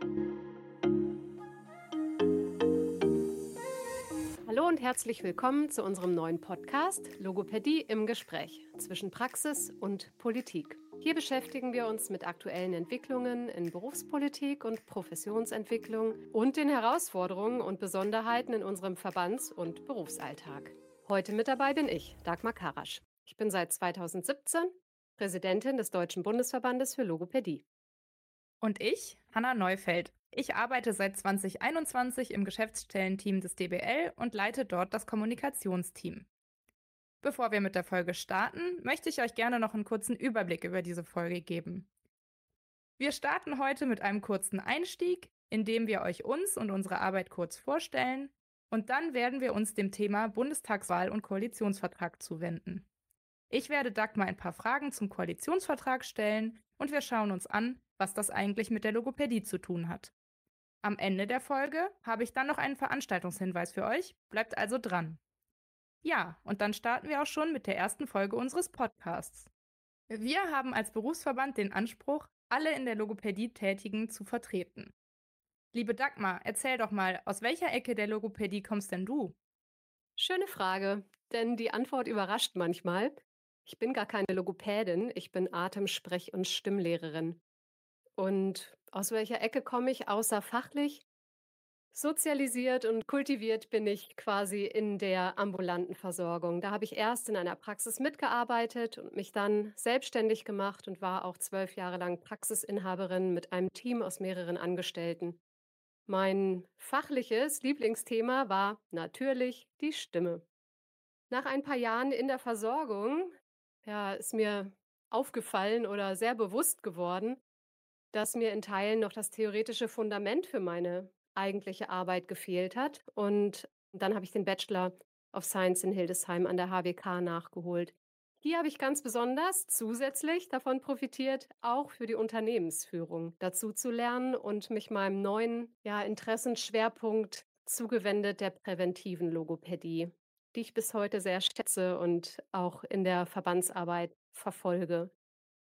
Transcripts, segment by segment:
Hallo und herzlich willkommen zu unserem neuen Podcast Logopädie im Gespräch zwischen Praxis und Politik. Hier beschäftigen wir uns mit aktuellen Entwicklungen in Berufspolitik und Professionsentwicklung und den Herausforderungen und Besonderheiten in unserem Verbands- und Berufsalltag. Heute mit dabei bin ich, Dagmar Karasch. Ich bin seit 2017 Präsidentin des Deutschen Bundesverbandes für Logopädie. Und ich, Hanna Neufeld. Ich arbeite seit 2021 im Geschäftsstellenteam des DBL und leite dort das Kommunikationsteam. Bevor wir mit der Folge starten, möchte ich euch gerne noch einen kurzen Überblick über diese Folge geben. Wir starten heute mit einem kurzen Einstieg, in dem wir euch uns und unsere Arbeit kurz vorstellen, und dann werden wir uns dem Thema Bundestagswahl und Koalitionsvertrag zuwenden. Ich werde Dagmar ein paar Fragen zum Koalitionsvertrag stellen und wir schauen uns an, was das eigentlich mit der Logopädie zu tun hat. Am Ende der Folge habe ich dann noch einen Veranstaltungshinweis für euch, bleibt also dran. Ja, und dann starten wir auch schon mit der ersten Folge unseres Podcasts. Wir haben als Berufsverband den Anspruch, alle in der Logopädie Tätigen zu vertreten. Liebe Dagmar, erzähl doch mal, aus welcher Ecke der Logopädie kommst denn du? Schöne Frage, denn die Antwort überrascht manchmal. Ich bin gar keine Logopädin, ich bin Atem-, Sprech- und Stimmlehrerin. Und aus welcher Ecke komme ich außer fachlich? Sozialisiert und kultiviert bin ich quasi in der ambulanten Versorgung. Da habe ich erst in einer Praxis mitgearbeitet und mich dann selbstständig gemacht und war auch 12 Jahre lang Praxisinhaberin mit einem Team aus mehreren Angestellten. Mein fachliches Lieblingsthema war natürlich die Stimme. Nach ein paar Jahren in der Versorgung, ist mir aufgefallen oder sehr bewusst geworden, dass mir in Teilen noch das theoretische Fundament für meine eigentliche Arbeit gefehlt hat. Und dann habe ich den Bachelor of Science in Hildesheim an der HWK nachgeholt. Hier habe ich ganz besonders zusätzlich davon profitiert, auch für die Unternehmensführung dazu zu lernen und mich meinem neuen Interessenschwerpunkt zugewendet der präventiven Logopädie, die ich bis heute sehr schätze und auch in der Verbandsarbeit verfolge.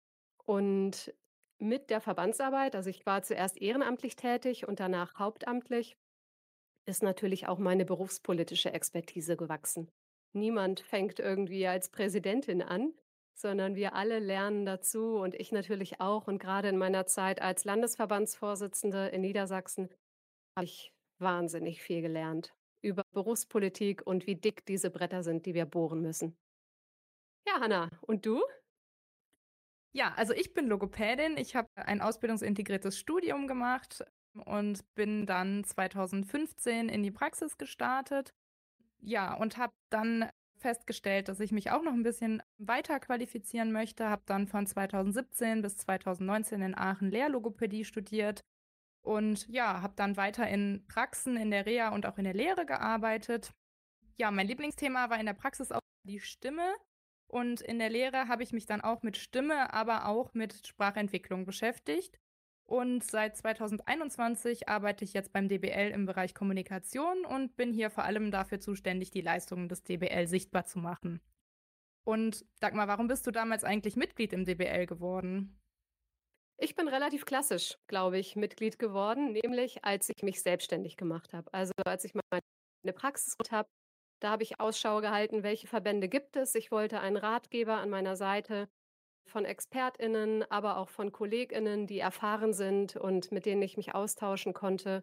Und mit der Verbandsarbeit, also ich war zuerst ehrenamtlich tätig und danach hauptamtlich, ist natürlich auch meine berufspolitische Expertise gewachsen. Niemand fängt irgendwie als Präsidentin an, sondern wir alle lernen dazu und ich natürlich auch. Und gerade in meiner Zeit als Landesverbandsvorsitzende in Niedersachsen habe ich wahnsinnig viel gelernt über Berufspolitik und wie dick diese Bretter sind, die wir bohren müssen. Ja, Hanna, und du? Ja, also ich bin Logopädin. Ich habe ein ausbildungsintegriertes Studium gemacht und bin dann 2015 in die Praxis gestartet. Ja, und habe dann festgestellt, dass ich mich auch noch ein bisschen weiter qualifizieren möchte. Habe dann von 2017 bis 2019 in Aachen Lehrlogopädie studiert und ja, habe dann weiter in Praxen, in der Reha und auch in der Lehre gearbeitet. Ja, mein Lieblingsthema war in der Praxis auch die Stimme. Und in der Lehre habe ich mich dann auch mit Stimme, aber auch mit Sprachentwicklung beschäftigt. Und seit 2021 arbeite ich jetzt beim DBL im Bereich Kommunikation und bin hier vor allem dafür zuständig, die Leistungen des DBL sichtbar zu machen. Und Dagmar, warum bist du damals eigentlich Mitglied im DBL geworden? Ich bin relativ klassisch, glaube ich, Mitglied geworden, nämlich als ich mich selbstständig gemacht habe. Also als ich meine Praxis habe, da habe ich Ausschau gehalten, welche Verbände gibt es. Ich wollte einen Ratgeber an meiner Seite von ExpertInnen, aber auch von KollegInnen, die erfahren sind und mit denen ich mich austauschen konnte.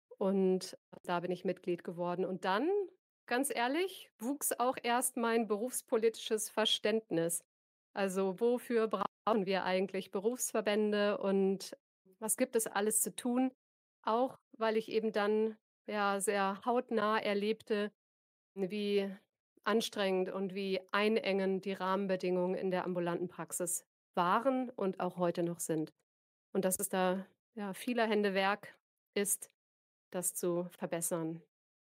Und da bin ich Mitglied geworden. Und dann, ganz ehrlich, wuchs auch erst mein berufspolitisches Verständnis. Also wofür brauchen wir eigentlich Berufsverbände und was gibt es alles zu tun? Auch weil ich eben dann sehr hautnah erlebte, wie anstrengend und wie einengend die Rahmenbedingungen in der ambulanten Praxis waren und auch heute noch sind. Und dass es da vieler Hände Werk ist, das zu verbessern.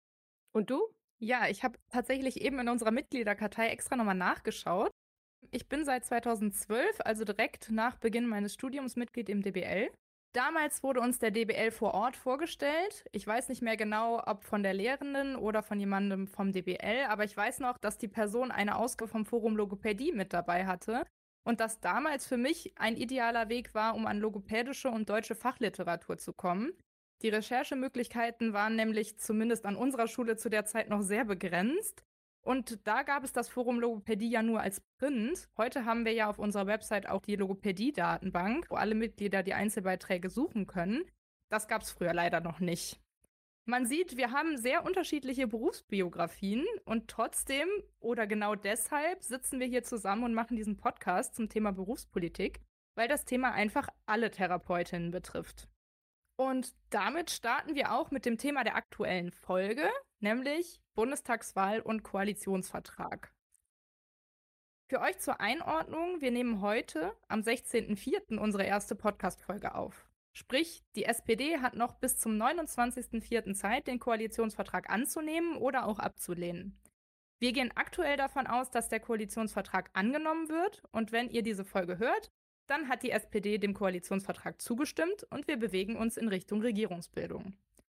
Und du? Ja, ich habe tatsächlich eben in unserer Mitgliederkartei extra nochmal nachgeschaut. Ich bin seit 2012, also direkt nach Beginn meines Studiums, Mitglied im DBL. Damals wurde uns der DBL vor Ort vorgestellt. Ich weiß nicht mehr genau, ob von der Lehrenden oder von jemandem vom DBL, aber ich weiß noch, dass die Person eine Ausgabe vom Forum Logopädie mit dabei hatte und das damals für mich ein idealer Weg war, um an logopädische und deutsche Fachliteratur zu kommen. Die Recherchemöglichkeiten waren nämlich zumindest an unserer Schule zu der Zeit noch sehr begrenzt. Und da gab es das Forum Logopädie ja nur als Print. Heute haben wir ja auf unserer Website auch die Logopädie-Datenbank, wo alle Mitglieder die Einzelbeiträge suchen können. Das gab es früher leider noch nicht. Man sieht, wir haben sehr unterschiedliche Berufsbiografien und trotzdem oder genau deshalb sitzen wir hier zusammen und machen diesen Podcast zum Thema Berufspolitik, weil das Thema einfach alle Therapeutinnen betrifft. Und damit starten wir auch mit dem Thema der aktuellen Folge, nämlich Bundestagswahl und Koalitionsvertrag. Für euch zur Einordnung, wir nehmen heute am 16.04. unsere erste Podcast-Folge auf. Sprich, die SPD hat noch bis zum 29.04. Zeit, den Koalitionsvertrag anzunehmen oder auch abzulehnen. Wir gehen aktuell davon aus, dass der Koalitionsvertrag angenommen wird und wenn ihr diese Folge hört, dann hat die SPD dem Koalitionsvertrag zugestimmt und wir bewegen uns in Richtung Regierungsbildung.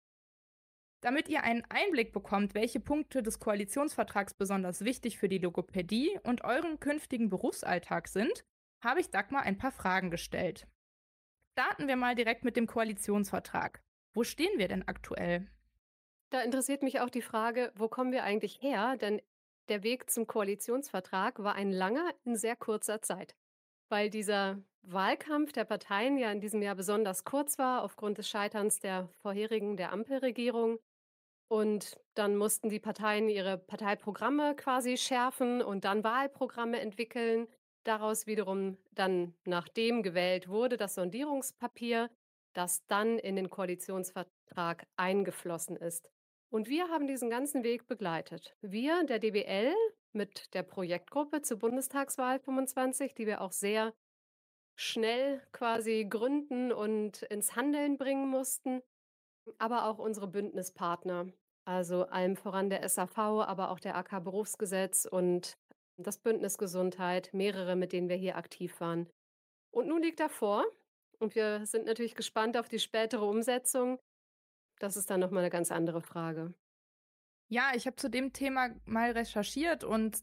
Damit ihr einen Einblick bekommt, welche Punkte des Koalitionsvertrags besonders wichtig für die Logopädie und euren künftigen Berufsalltag sind, habe ich Dagmar ein paar Fragen gestellt. Starten wir mal direkt mit dem Koalitionsvertrag. Wo stehen wir denn aktuell? Da interessiert mich auch die Frage, wo kommen wir eigentlich her? Denn der Weg zum Koalitionsvertrag war ein langer in sehr kurzer Zeit. Weil dieser Wahlkampf der Parteien ja in diesem Jahr besonders kurz war, aufgrund des Scheiterns der vorherigen, der Ampelregierung. Und dann mussten die Parteien ihre Parteiprogramme quasi schärfen und dann Wahlprogramme entwickeln. Daraus wiederum dann, nachdem gewählt wurde, das Sondierungspapier, das dann in den Koalitionsvertrag eingeflossen ist. Und wir haben diesen ganzen Weg begleitet. Wir, der DBL, mit der Projektgruppe zur Bundestagswahl 25, die wir auch sehr schnell quasi gründen und ins Handeln bringen mussten, aber auch unsere Bündnispartner, also allem voran der SAV, aber auch der AK Berufsgesetz und das Bündnis Gesundheit, mehrere, mit denen wir hier aktiv waren. Und nun liegt er vor und wir sind natürlich gespannt auf die spätere Umsetzung. Das ist dann noch mal eine ganz andere Frage. Ja, ich habe zu dem Thema mal recherchiert und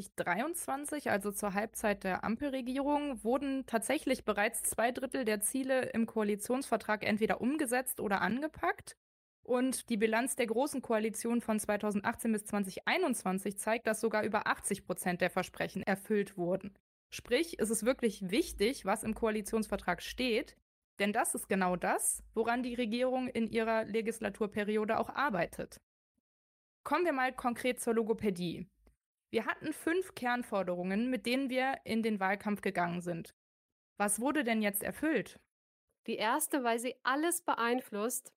2023, also zur Halbzeit der Ampelregierung, wurden tatsächlich bereits 2/3 der Ziele im Koalitionsvertrag entweder umgesetzt oder angepackt. Und die Bilanz der Großen Koalition von 2018 bis 2021 zeigt, dass sogar über 80% der Versprechen erfüllt wurden. Sprich, es ist wirklich wichtig, was im Koalitionsvertrag steht, denn das ist genau das, woran die Regierung in ihrer Legislaturperiode auch arbeitet. Kommen wir mal konkret zur Logopädie. Wir hatten 5 Kernforderungen, mit denen wir in den Wahlkampf gegangen sind. Was wurde denn jetzt erfüllt? Die erste, weil sie alles beeinflusst,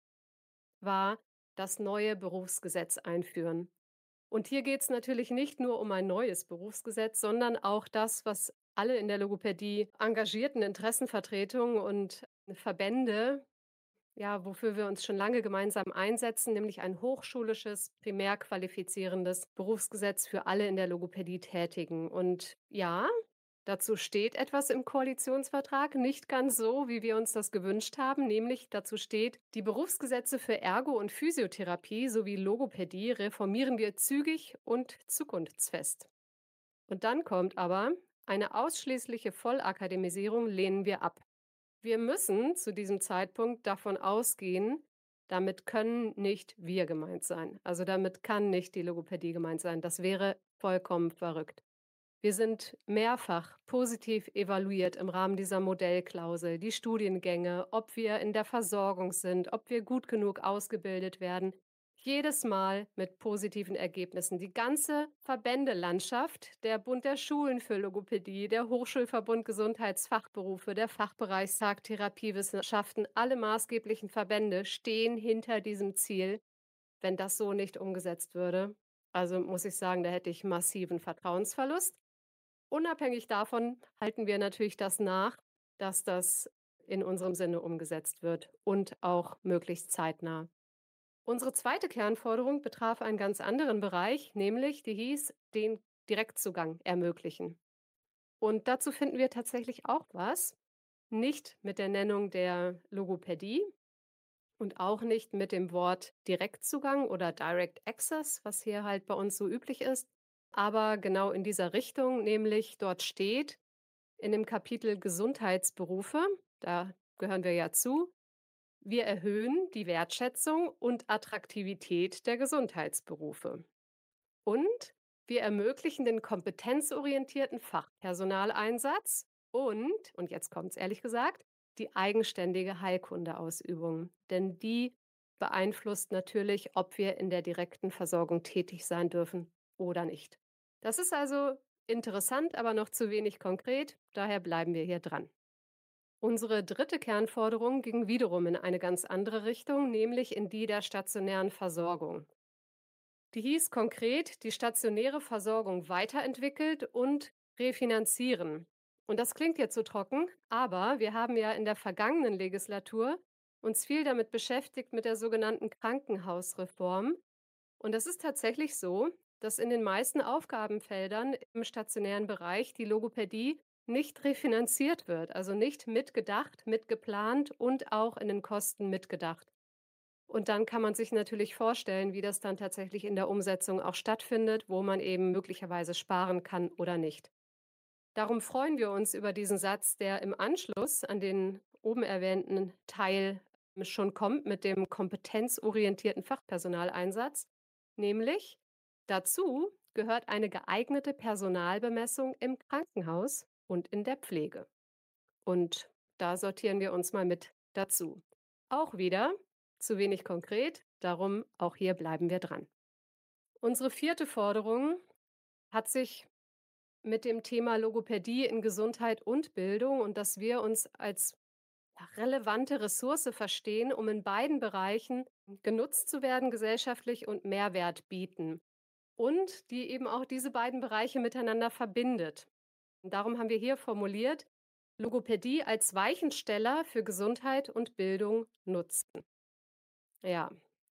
war das neue Berufsgesetz einführen. Und hier geht es natürlich nicht nur um ein neues Berufsgesetz, sondern auch das, was alle in der Logopädie engagierten Interessenvertretungen und Verbände, ja, wofür wir uns schon lange gemeinsam einsetzen, nämlich ein hochschulisches, primär qualifizierendes Berufsgesetz für alle in der Logopädie Tätigen. Und ja, dazu steht etwas im Koalitionsvertrag, nicht ganz so, wie wir uns das gewünscht haben, nämlich dazu steht, die Berufsgesetze für Ergo- und Physiotherapie sowie Logopädie reformieren wir zügig und zukunftsfest. Und dann kommt aber, eine ausschließliche Vollakademisierung lehnen wir ab. Wir müssen zu diesem Zeitpunkt davon ausgehen, damit können nicht wir gemeint sein. Also damit kann nicht die Logopädie gemeint sein. Das wäre vollkommen verrückt. Wir sind mehrfach positiv evaluiert im Rahmen dieser Modellklausel, die Studiengänge, ob wir in der Versorgung sind, ob wir gut genug ausgebildet werden. Jedes Mal mit positiven Ergebnissen. Die ganze Verbändelandschaft, der Bund der Schulen für Logopädie, der Hochschulverbund Gesundheitsfachberufe, der Fachbereichstag Therapiewissenschaften, alle maßgeblichen Verbände stehen hinter diesem Ziel, wenn das so nicht umgesetzt würde. Also muss ich sagen, da hätte ich massiven Vertrauensverlust. Unabhängig davon halten wir natürlich das nach, dass das in unserem Sinne umgesetzt wird und auch möglichst zeitnah. Unsere zweite Kernforderung betraf einen ganz anderen Bereich, nämlich die hieß, den Direktzugang ermöglichen. Und dazu finden wir tatsächlich auch was, nicht mit der Nennung der Logopädie und auch nicht mit dem Wort Direktzugang oder Direct Access, was hier halt bei uns so üblich ist, aber genau in dieser Richtung, nämlich dort steht in dem Kapitel Gesundheitsberufe, da gehören wir ja zu, Wir erhöhen die Wertschätzung und Attraktivität der Gesundheitsberufe. Und wir ermöglichen den kompetenzorientierten Fachpersonaleinsatz und jetzt kommt es ehrlich gesagt, die eigenständige Heilkundeausübung. Denn die beeinflusst natürlich, ob wir in der direkten Versorgung tätig sein dürfen oder nicht. Das ist also interessant, aber noch zu wenig konkret. Daher bleiben wir hier dran. Unsere dritte Kernforderung ging wiederum in eine ganz andere Richtung, nämlich in die der stationären Versorgung. Die hieß konkret, die stationäre Versorgung weiterentwickelt und refinanzieren. Und das klingt jetzt so trocken, aber wir haben ja in der vergangenen Legislatur uns viel damit beschäftigt mit der sogenannten Krankenhausreform. Und es ist tatsächlich so, dass in den meisten Aufgabenfeldern im stationären Bereich die Logopädie nicht refinanziert wird, also nicht mitgedacht, mitgeplant und auch in den Kosten mitgedacht. Und dann kann man sich natürlich vorstellen, wie das dann tatsächlich in der Umsetzung auch stattfindet, wo man eben möglicherweise sparen kann oder nicht. Darum freuen wir uns über diesen Satz, der im Anschluss an den oben erwähnten Teil schon kommt mit dem kompetenzorientierten Fachpersonaleinsatz, nämlich dazu gehört eine geeignete Personalbemessung im Krankenhaus und in der Pflege. Und da sortieren wir uns mal mit dazu. Auch wieder zu wenig konkret, darum auch hier bleiben wir dran. Unsere vierte Forderung hat sich mit dem Thema Logopädie in Gesundheit und Bildung und dass wir uns als relevante Ressource verstehen, um in beiden Bereichen genutzt zu werden gesellschaftlich und Mehrwert bieten. Und die eben auch diese beiden Bereiche miteinander verbindet. Und darum haben wir hier formuliert, Logopädie als Weichensteller für Gesundheit und Bildung nutzen. Ja,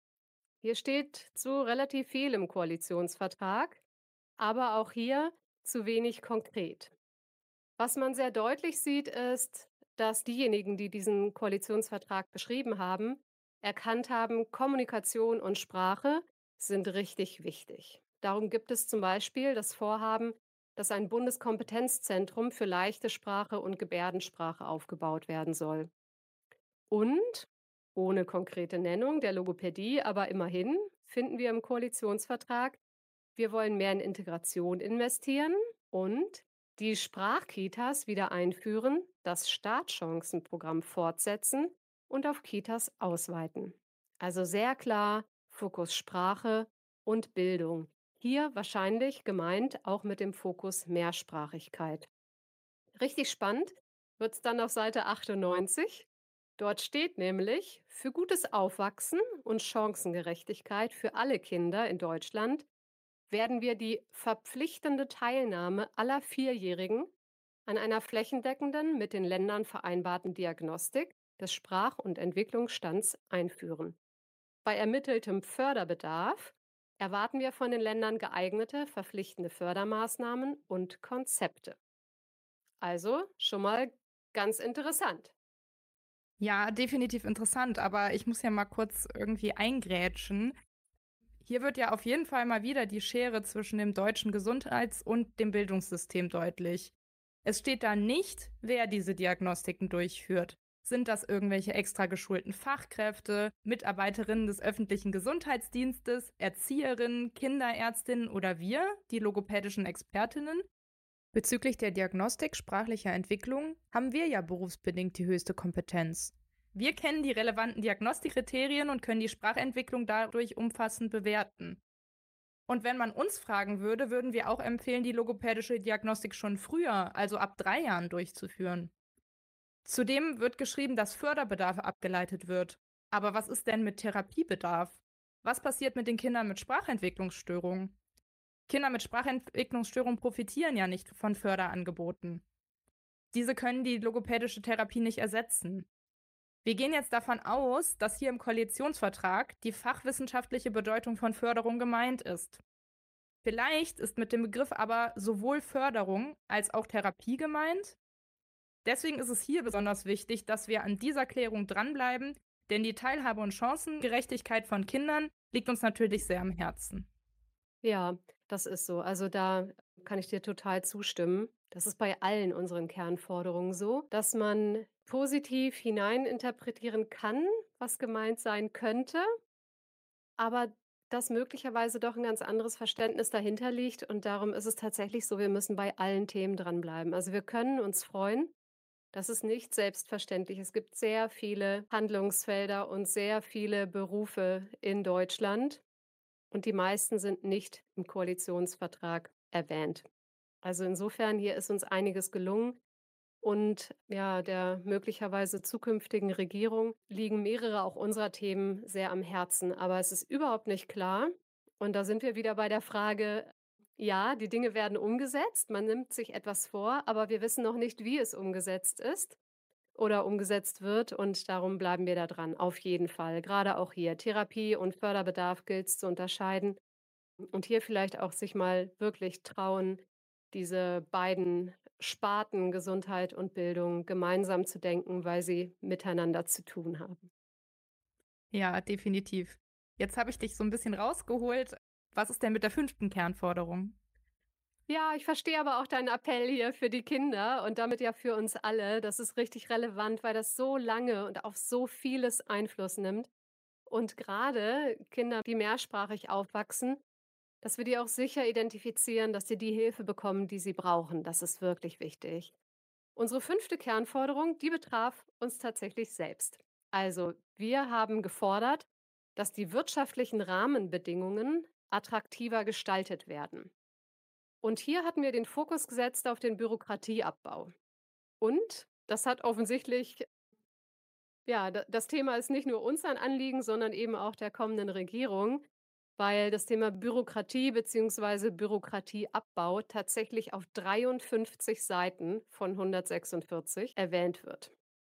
hier steht zu relativ viel im Koalitionsvertrag, aber auch hier zu wenig konkret. Was man sehr deutlich sieht, ist, dass diejenigen, die diesen Koalitionsvertrag beschrieben haben, erkannt haben, Kommunikation und Sprache sind richtig wichtig. Darum gibt es zum Beispiel das Vorhaben, dass ein Bundeskompetenzzentrum für leichte Sprache und Gebärdensprache aufgebaut werden soll. Und ohne konkrete Nennung der Logopädie, aber immerhin finden wir im Koalitionsvertrag, wir wollen mehr in Integration investieren und die Sprachkitas wieder einführen, das Startchancenprogramm fortsetzen und auf Kitas ausweiten. Also sehr klar Fokus Sprache und Bildung. Hier wahrscheinlich gemeint auch mit dem Fokus Mehrsprachigkeit. Richtig spannend wird es dann auf Seite 98. Dort steht nämlich, für gutes Aufwachsen und Chancengerechtigkeit für alle Kinder in Deutschland werden wir die verpflichtende Teilnahme aller Vierjährigen an einer flächendeckenden, mit den Ländern vereinbarten Diagnostik des Sprach- und Entwicklungsstands einführen. Bei ermitteltem Förderbedarf erwarten wir von den Ländern geeignete, verpflichtende Fördermaßnahmen und Konzepte. Also schon mal ganz interessant. Ja, definitiv interessant, aber ich muss ja mal kurz irgendwie eingrätschen. Hier wird ja auf jeden Fall mal wieder die Schere zwischen dem deutschen Gesundheits- und dem Bildungssystem deutlich. Es steht da nicht, wer diese Diagnostiken durchführt. Sind das irgendwelche extra geschulten Fachkräfte, Mitarbeiterinnen des öffentlichen Gesundheitsdienstes, Erzieherinnen, Kinderärztinnen oder wir, die logopädischen Expertinnen? Bezüglich der Diagnostik sprachlicher Entwicklung haben wir ja berufsbedingt die höchste Kompetenz. Wir kennen die relevanten Diagnostikkriterien und können die Sprachentwicklung dadurch umfassend bewerten. Und wenn man uns fragen würde, würden wir auch empfehlen, die logopädische Diagnostik schon früher, also ab 3 Jahren, durchzuführen. Zudem wird geschrieben, dass Förderbedarf abgeleitet wird. Aber was ist denn mit Therapiebedarf? Was passiert mit den Kindern mit Sprachentwicklungsstörungen? Kinder mit Sprachentwicklungsstörungen profitieren ja nicht von Förderangeboten. Diese können die logopädische Therapie nicht ersetzen. Wir gehen jetzt davon aus, dass hier im Koalitionsvertrag die fachwissenschaftliche Bedeutung von Förderung gemeint ist. Vielleicht ist mit dem Begriff aber sowohl Förderung als auch Therapie gemeint. Deswegen ist es hier besonders wichtig, dass wir an dieser Klärung dranbleiben, denn die Teilhabe und Chancengerechtigkeit von Kindern liegt uns natürlich sehr am Herzen. Ja, das ist so. Also da kann ich dir total zustimmen. Das ist bei allen unseren Kernforderungen so, dass man positiv hineininterpretieren kann, was gemeint sein könnte, aber dass möglicherweise doch ein ganz anderes Verständnis dahinter liegt und darum ist es tatsächlich so, wir müssen bei allen Themen dranbleiben. Also, wir können uns freuen, das ist nicht selbstverständlich. Es gibt sehr viele Handlungsfelder und sehr viele Berufe in Deutschland und die meisten sind nicht im Koalitionsvertrag erwähnt. Also, insofern, hier ist uns einiges gelungen. Und ja, der möglicherweise zukünftigen Regierung liegen mehrere auch unserer Themen sehr am Herzen. Aber es ist überhaupt nicht klar. Und da sind wir wieder bei der Frage, ja, die Dinge werden umgesetzt, man nimmt sich etwas vor, aber wir wissen noch nicht, wie es umgesetzt ist oder umgesetzt wird. Und darum bleiben wir da dran, auf jeden Fall. Gerade auch hier. Therapie und Förderbedarf gilt es zu unterscheiden. Und hier vielleicht auch sich mal wirklich trauen, diese beiden Sparten Gesundheit und Bildung gemeinsam zu denken, weil sie miteinander zu tun haben. Ja, definitiv. Jetzt habe ich dich so ein bisschen rausgeholt. Was ist denn mit der 5. Kernforderung? Ja, ich verstehe aber auch deinen Appell hier für die Kinder und damit ja für uns alle. Das ist richtig relevant, weil das so lange und auf so vieles Einfluss nimmt. Und gerade Kinder, die mehrsprachig aufwachsen, dass wir die auch sicher identifizieren, dass sie die Hilfe bekommen, die sie brauchen. Das ist wirklich wichtig. Unsere 5. Kernforderung, die betraf uns tatsächlich selbst. Also, wir haben gefordert, dass die wirtschaftlichen Rahmenbedingungen attraktiver gestaltet werden. Und hier hatten wir den Fokus gesetzt auf den Bürokratieabbau. Und das hat offensichtlich, ja, das Thema ist nicht nur uns ein Anliegen, sondern eben auch der kommenden Regierung, weil das Thema Bürokratie bzw. Bürokratieabbau tatsächlich auf 53 Seiten von 146 erwähnt wird.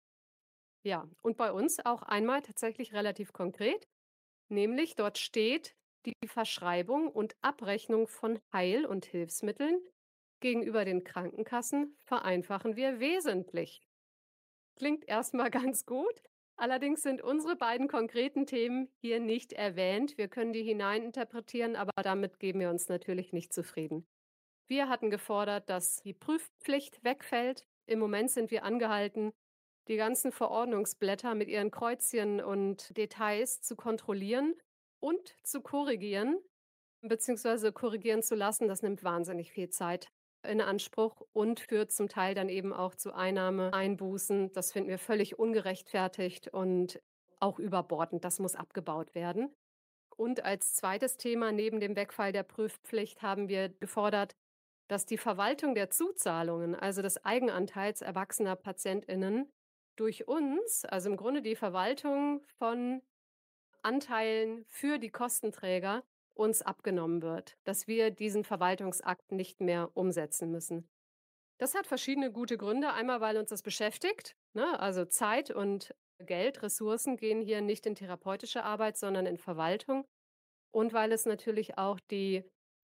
Ja, und bei uns auch einmal tatsächlich relativ konkret, nämlich dort steht, die Verschreibung und Abrechnung von Heil- und Hilfsmitteln gegenüber den Krankenkassen vereinfachen wir wesentlich. Klingt erstmal ganz gut. Allerdings sind unsere beiden konkreten Themen hier nicht erwähnt. Wir können die hineininterpretieren, aber damit geben wir uns natürlich nicht zufrieden. Wir hatten gefordert, dass die Prüfpflicht wegfällt. Im Moment sind wir angehalten, die ganzen Verordnungsblätter mit ihren Kreuzchen und Details zu kontrollieren und zu korrigieren, beziehungsweise korrigieren zu lassen. Das nimmt wahnsinnig viel Zeit in Anspruch und führt zum Teil dann eben auch zu Einnahmeeinbußen. Das finden wir völlig ungerechtfertigt und auch überbordend. Das muss abgebaut werden. Und als zweites Thema neben dem Wegfall der Prüfpflicht haben wir gefordert, dass die Verwaltung der Zuzahlungen, also des Eigenanteils erwachsener PatientInnen, durch uns, also im Grunde die Verwaltung von Anteilen für die Kostenträger, uns abgenommen wird, dass wir diesen Verwaltungsakt nicht mehr umsetzen müssen. Das hat verschiedene gute Gründe. Einmal, weil uns das beschäftigt, ne? Also Zeit und Geld, Ressourcen gehen hier nicht in therapeutische Arbeit, sondern in Verwaltung. Und weil es natürlich auch die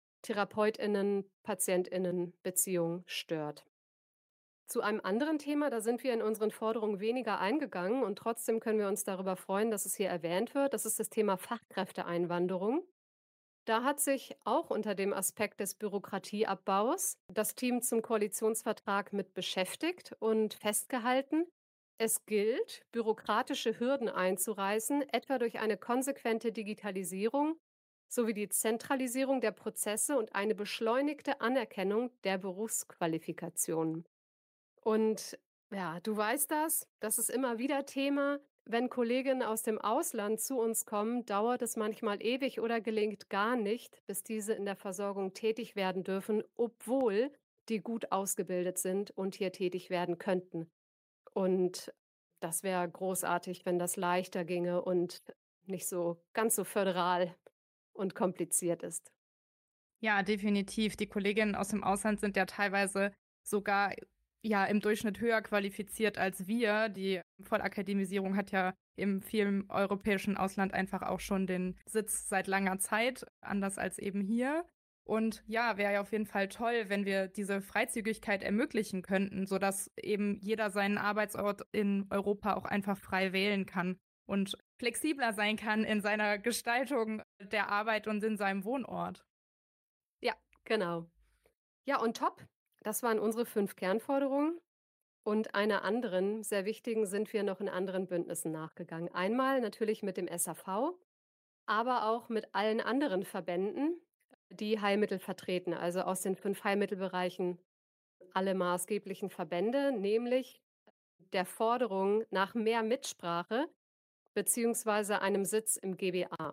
Therapeutinnen-Patientinnen-Beziehung stört. Zu einem anderen Thema, da sind wir in unseren Forderungen weniger eingegangen und trotzdem können wir uns darüber freuen, dass es hier erwähnt wird. Das ist das Thema Fachkräfteeinwanderung. Da hat sich auch unter dem Aspekt des Bürokratieabbaus das Team zum Koalitionsvertrag mit beschäftigt und festgehalten, es gilt, bürokratische Hürden einzureißen, etwa durch eine konsequente Digitalisierung sowie die Zentralisierung der Prozesse und eine beschleunigte Anerkennung der Berufsqualifikationen. Und ja, du weißt das ist immer wieder Thema. Wenn Kolleginnen aus dem Ausland zu uns kommen, dauert es manchmal ewig oder gelingt gar nicht, bis diese in der Versorgung tätig werden dürfen, obwohl die gut ausgebildet sind und hier tätig werden könnten. Und das wäre großartig, wenn das leichter ginge und nicht so ganz so föderal und kompliziert ist. Ja, definitiv. Die Kolleginnen aus dem Ausland sind ja teilweise sogar, ja, im Durchschnitt höher qualifiziert als wir. Die Vollakademisierung hat ja im vielen europäischen Ausland einfach auch schon den Sitz seit langer Zeit, anders als eben hier. Und ja, wäre ja auf jeden Fall toll, wenn wir diese Freizügigkeit ermöglichen könnten, sodass eben jeder seinen Arbeitsort in Europa auch einfach frei wählen kann und flexibler sein kann in seiner Gestaltung der Arbeit und in seinem Wohnort. Ja, genau. Ja, und top. Das waren unsere 5 Kernforderungen. Und einer anderen, sehr wichtigen, sind wir noch in anderen Bündnissen nachgegangen. Einmal natürlich mit dem SAV, aber auch mit allen anderen Verbänden, die Heilmittel vertreten, also aus den 5 Heilmittelbereichen alle maßgeblichen Verbände, nämlich der Forderung nach mehr Mitsprache beziehungsweise einem Sitz im GBA.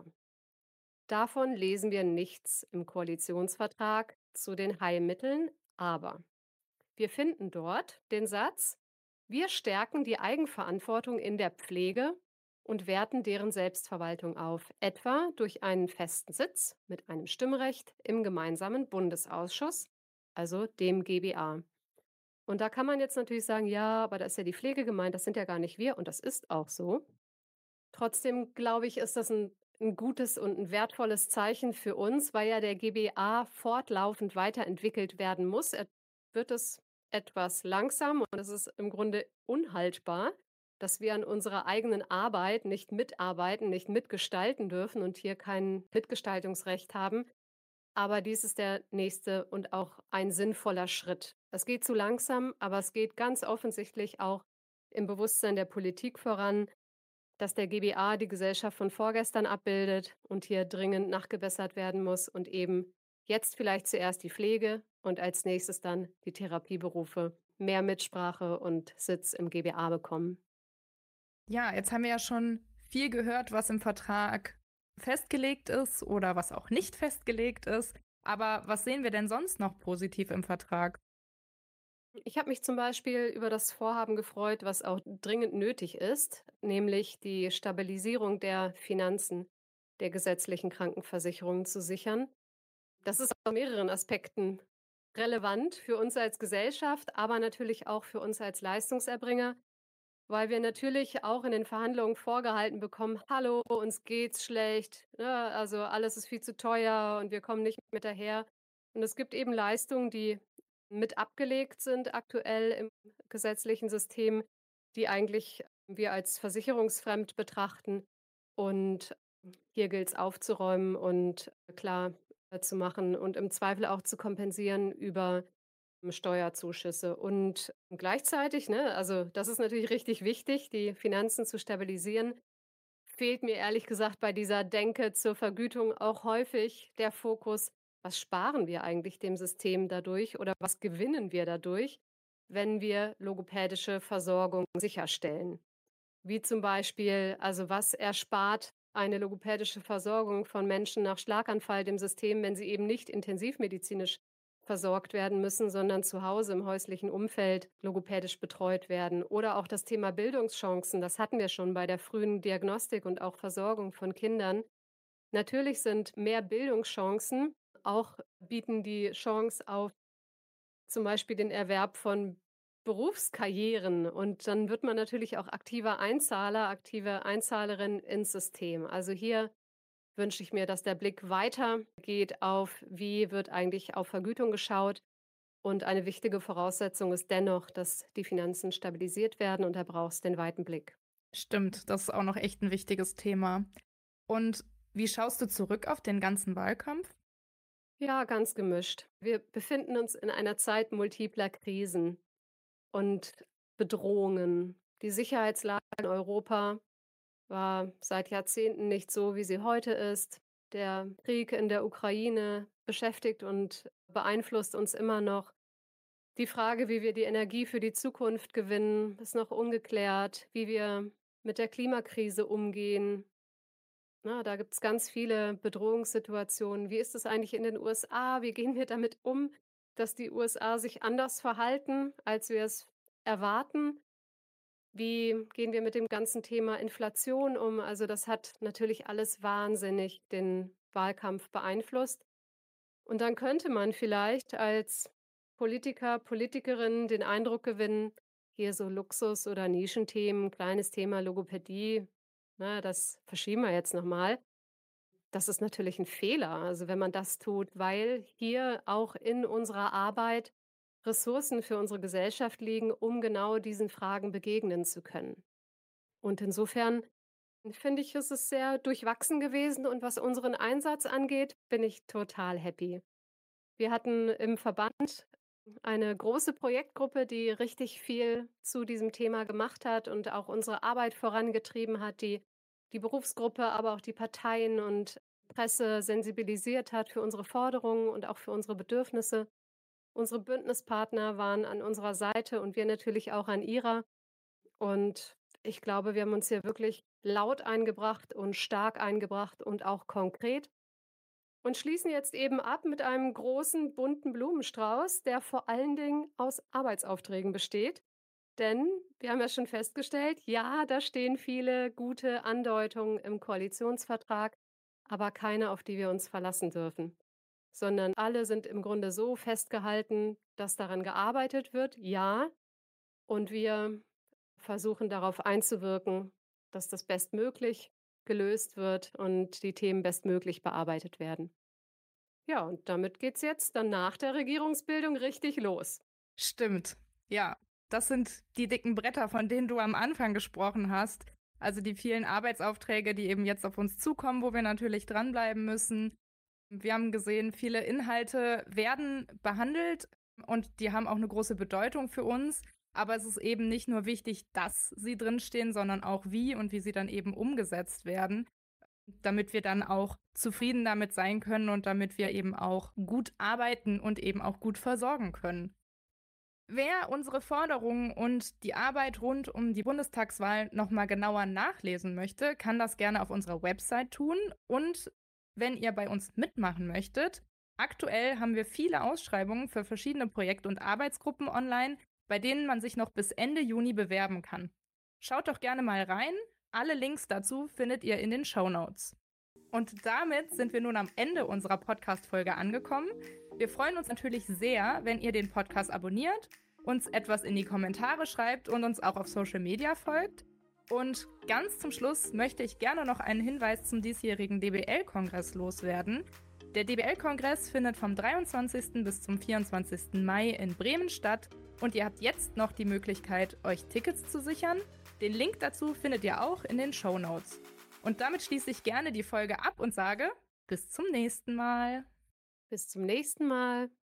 Davon lesen wir nichts im Koalitionsvertrag zu den Heilmitteln, aber wir finden dort den Satz: „Wir stärken die Eigenverantwortung in der Pflege und werten deren Selbstverwaltung auf, etwa durch einen festen Sitz mit einem Stimmrecht im gemeinsamen Bundesausschuss, also dem GBA.“ Und da kann man jetzt natürlich sagen: „Ja, aber da ist ja die Pflege gemeint, das sind ja gar nicht wir“, und das ist auch so. Trotzdem glaube ich, ist das ein gutes und ein wertvolles Zeichen für uns, weil ja der GBA fortlaufend weiterentwickelt werden muss. Er wird es etwas langsam und es ist im Grunde unhaltbar, dass wir an unserer eigenen Arbeit nicht mitarbeiten, nicht mitgestalten dürfen und hier kein Mitgestaltungsrecht haben. Aber dies ist der nächste und auch ein sinnvoller Schritt. Es geht zu langsam, aber es geht ganz offensichtlich auch im Bewusstsein der Politik voran, dass der GBA die Gesellschaft von vorgestern abbildet und hier dringend nachgebessert werden muss und eben jetzt vielleicht zuerst die Pflege und als nächstes dann die Therapieberufe mehr Mitsprache und Sitz im GBA bekommen. Ja, jetzt haben wir ja schon viel gehört, was im Vertrag festgelegt ist oder was auch nicht festgelegt ist. Aber was sehen wir denn sonst noch positiv im Vertrag? Ich habe mich zum Beispiel über das Vorhaben gefreut, was auch dringend nötig ist, nämlich die Stabilisierung der Finanzen der gesetzlichen Krankenversicherungen zu sichern. Das ist aus mehreren Aspekten relevant für uns als Gesellschaft, aber natürlich auch für uns als Leistungserbringer, weil wir natürlich auch in den Verhandlungen vorgehalten bekommen: „Hallo, uns geht's schlecht, ne? Also, alles ist viel zu teuer und wir kommen nicht mit daher.“ Und es gibt eben Leistungen, die mit abgelegt sind aktuell im gesetzlichen System, die eigentlich wir als versicherungsfremd betrachten. Und hier gilt es aufzuräumen und klar zu machen und im Zweifel auch zu kompensieren über Steuerzuschüsse. Und gleichzeitig, ne, also das ist natürlich richtig wichtig, die Finanzen zu stabilisieren, fehlt mir ehrlich gesagt bei dieser Denke zur Vergütung auch häufig der Fokus: Was sparen wir eigentlich dem System dadurch oder was gewinnen wir dadurch, wenn wir logopädische Versorgung sicherstellen? Wie zum Beispiel, also was erspart eine logopädische Versorgung von Menschen nach Schlaganfall dem System, wenn sie eben nicht intensivmedizinisch versorgt werden müssen, sondern zu Hause im häuslichen Umfeld logopädisch betreut werden? Oder auch das Thema Bildungschancen, das hatten wir schon bei der frühen Diagnostik und auch Versorgung von Kindern. Natürlich sind mehr Bildungschancen auch bieten die Chance auf zum Beispiel den Erwerb von Berufskarrieren und dann wird man natürlich auch aktiver Einzahler, aktive Einzahlerin ins System. Also hier wünsche ich mir, dass der Blick weitergeht auf, wie wird eigentlich auf Vergütung geschaut. Und eine wichtige Voraussetzung ist dennoch, dass die Finanzen stabilisiert werden und da brauchst den weiten Blick. Stimmt, das ist auch noch echt ein wichtiges Thema. Und wie schaust du zurück auf den ganzen Wahlkampf? Ja, ganz gemischt. Wir befinden uns in einer Zeit multipler Krisen und Bedrohungen. Die Sicherheitslage in Europa war seit Jahrzehnten nicht so, wie sie heute ist. Der Krieg in der Ukraine beschäftigt und beeinflusst uns immer noch. Die Frage, wie wir die Energie für die Zukunft gewinnen, ist noch ungeklärt. Wie wir mit der Klimakrise umgehen. Na, da gibt es ganz viele Bedrohungssituationen. Wie ist es eigentlich in den USA? Wie gehen wir damit um, dass die USA sich anders verhalten, als wir es erwarten? Wie gehen wir mit dem ganzen Thema Inflation um? Also, das hat natürlich alles wahnsinnig den Wahlkampf beeinflusst. Und dann könnte man vielleicht als Politiker, Politikerin den Eindruck gewinnen, hier so Luxus- oder Nischenthemen, kleines Thema Logopädie, ne, das verschieben wir jetzt noch mal. Das ist natürlich ein Fehler, also wenn man das tut, weil hier auch in unserer Arbeit Ressourcen für unsere Gesellschaft liegen, um genau diesen Fragen begegnen zu können. Und insofern finde ich, ist es sehr durchwachsen gewesen und was unseren Einsatz angeht, bin ich total happy. Wir hatten im Verband eine große Projektgruppe, die richtig viel zu diesem Thema gemacht hat und auch unsere Arbeit vorangetrieben hat, die Berufsgruppe, aber auch die Parteien und Presse sensibilisiert hat für unsere Forderungen und auch für unsere Bedürfnisse. Unsere Bündnispartner waren an unserer Seite und wir natürlich auch an ihrer. Und ich glaube, wir haben uns hier wirklich laut eingebracht und stark eingebracht und auch konkret und schließen jetzt eben ab mit einem großen bunten Blumenstrauß, der vor allen Dingen aus Arbeitsaufträgen besteht. Denn wir haben ja schon festgestellt, ja, da stehen viele gute Andeutungen im Koalitionsvertrag, aber keine, auf die wir uns verlassen dürfen, sondern alle sind im Grunde so festgehalten, dass daran gearbeitet wird, ja, und wir versuchen darauf einzuwirken, dass das bestmöglich gelöst wird und die Themen bestmöglich bearbeitet werden. Ja, und damit geht's jetzt dann nach der Regierungsbildung richtig los. Stimmt. Ja, das sind die dicken Bretter, von denen du am Anfang gesprochen hast. Also die vielen Arbeitsaufträge, die eben jetzt auf uns zukommen, wo wir natürlich dranbleiben müssen. Wir haben gesehen, viele Inhalte werden behandelt und die haben auch eine große Bedeutung für uns. Aber es ist eben nicht nur wichtig, dass sie drinstehen, sondern auch wie und wie sie dann eben umgesetzt werden, damit wir dann auch zufrieden damit sein können und damit wir eben auch gut arbeiten und eben auch gut versorgen können. Wer unsere Forderungen und die Arbeit rund um die Bundestagswahl nochmal genauer nachlesen möchte, kann das gerne auf unserer Website tun. Und wenn ihr bei uns mitmachen möchtet, aktuell haben wir viele Ausschreibungen für verschiedene Projekte und Arbeitsgruppen online, bei denen man sich noch bis Ende Juni bewerben kann. Schaut doch gerne mal rein. Alle Links dazu findet ihr in den Shownotes. Und damit sind wir nun am Ende unserer Podcast-Folge angekommen. Wir freuen uns natürlich sehr, wenn ihr den Podcast abonniert, uns etwas in die Kommentare schreibt und uns auch auf Social Media folgt. Und ganz zum Schluss möchte ich gerne noch einen Hinweis zum diesjährigen DBL-Kongress loswerden. Der DBL-Kongress findet vom 23. bis zum 24. Mai in Bremen statt und ihr habt jetzt noch die Möglichkeit, euch Tickets zu sichern. Den Link dazu findet ihr auch in den Shownotes. Und damit schließe ich gerne die Folge ab und sage bis zum nächsten Mal. Bis zum nächsten Mal.